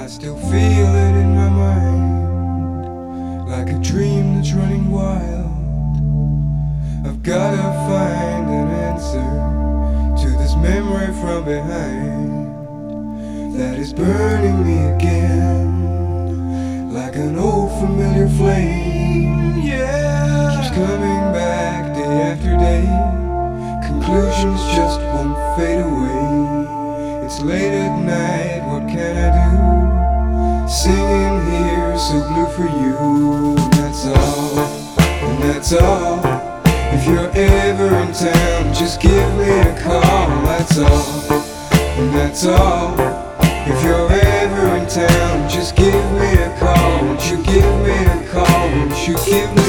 I still feel it in my mind, like a dream that's running wild. I've gotta find an answer to this memory from behind that is burning me again, like an old familiar flame. Yeah, keeps coming back day after day. Conclusions just won't fade away. It's late at night, what can I do? Singing here, so blue for you. And that's all, and that's all. If you're ever in town, just give me a call. That's all, and that's all. If you're ever in town, just give me a call. Won't you give me a call? Won't you give me?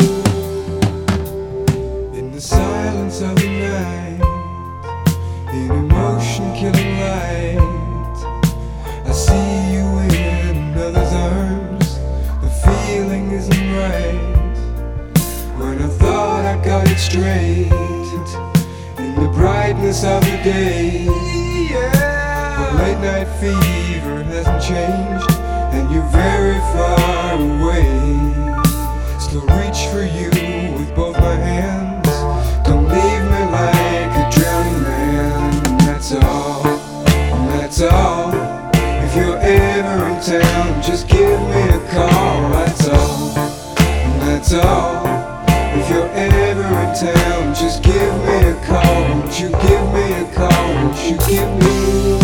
In the silence of the night, in emotion-killing light, I see you in another's arms. The feeling isn't right. When I thought I got it straight, in the brightness of the day, the late night fever hasn't changed, and you're very far away. Still reach for you with both my hands. Don't leave me like a drowning man. And that's all, and that's all. If you're ever in town, just give me a call. That's all, and that's all. If you're ever in town, just give me a call. Won't you give me a call? Won't you give me?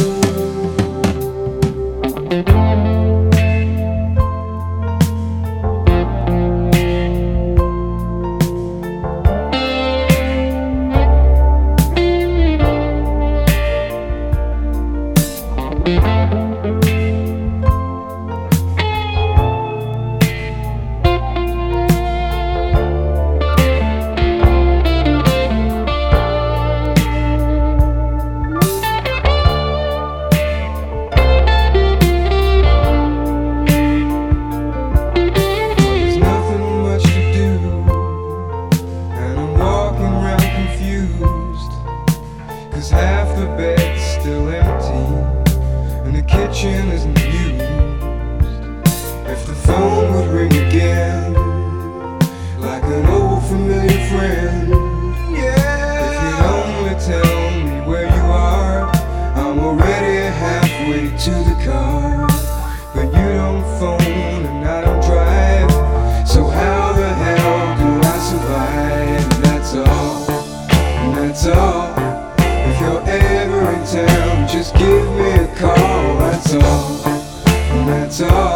Cause half the bed's still empty, and the kitchen isn't used. If the phone would ring again, like an old familiar friend, if you'd only tell me where you are, I'm already halfway to the car. But you don't phone and I don't drive, so how the hell do I survive? And that's all, and that's all. If you're ever in town, just give me a call. That's all, and that's all.